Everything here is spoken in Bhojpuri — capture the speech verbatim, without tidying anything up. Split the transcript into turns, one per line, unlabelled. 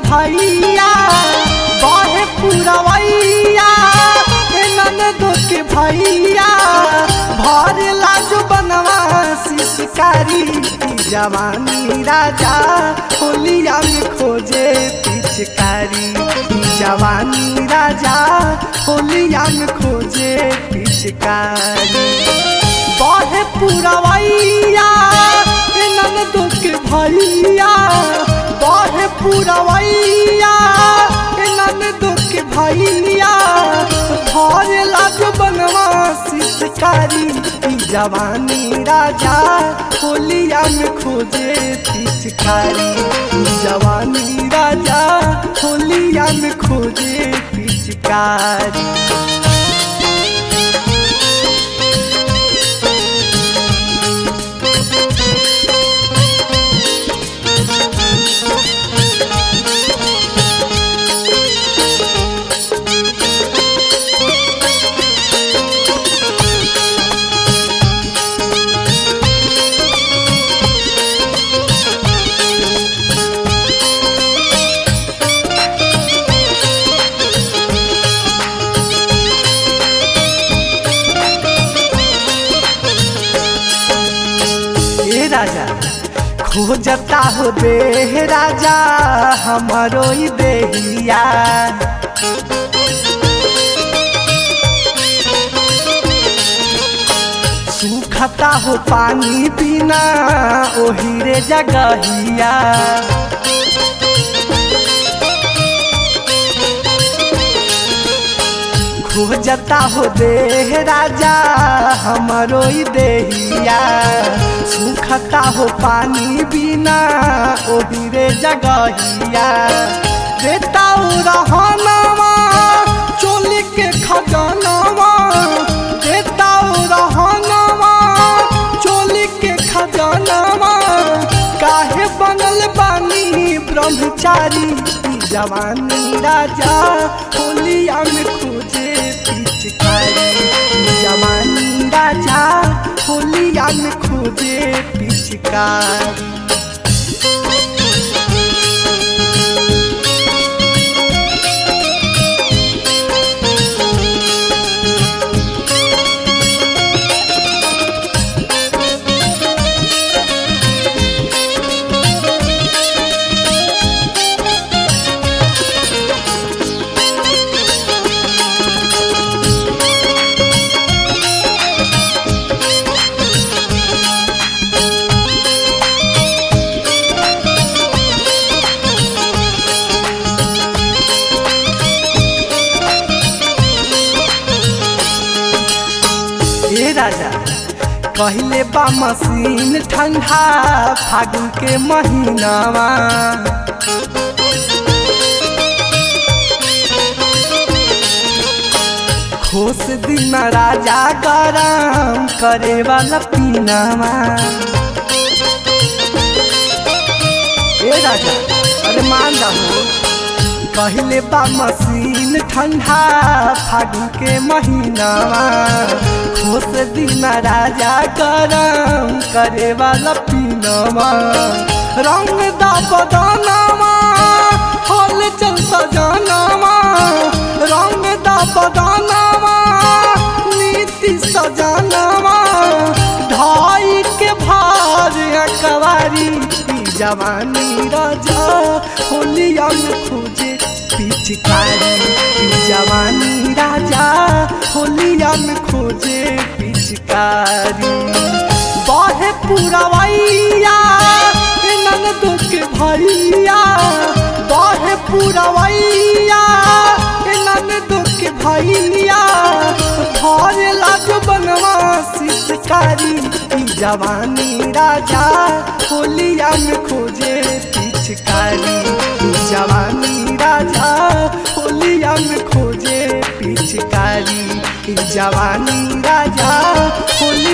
भैया बहे पुरवैया ननदो के भैया भर लाजो बनवासी शिकारी जवानी राजा होलिया में खोजे पिचकारी जवानी राजा होलिया में खोजे पिचकारी बहे पुरवैया ननदो के भैया बहे पुरवैया ननदो के भैया भर लाज बनवासी शिकारी जवानी राजा होलिया में खोजे पिचकारी जवानी राजा होलिया में खोजे पिचकारी राजा खोजता हो दे राजा हमारो ही देहिया सूखता हो पानी बिना ओही रे जगहिया खोजता हो दे राजा हमारो ही देहिया सूखता हो पानी बिना ओही रे जगहिया देता रहनवा चोली के खजानवा देता रहनवा चोली के खजानवा काहे बनल बानी ब्रह्मचारी जवानी राजा होलिया में खोजे पिचकारी जवानी राजा होलिया में खोजे पिचकारी राजा कहले बा मशीन ठंडा फागुन के महीनावा खोस दिन राजा गरम करे वाला पीनावा ए राजा अरे मान जाओ कहले बा मशीन ठंडा फागुन के महीनावा खोस दिन राजा गरम करे वाला पीनावा रंग दा बदनावा हल चल सजनावा रंग दा बदनावा नीति सजनावा ढाई के भार अकवारी जवानी राजा होलिया में खोजे पिचकारी जवानी राजा होलिया में खोजे पिचकारी बहे पुरवैया ननदो के भैया बहे पुरवैया ननदो के भैया भर लाज बनवासी शिकारी जवानी राजा होलिया में खोजे पिचकारी जवानी राजा होलिया में खोजे पिचकारी जवानी राजा होलिया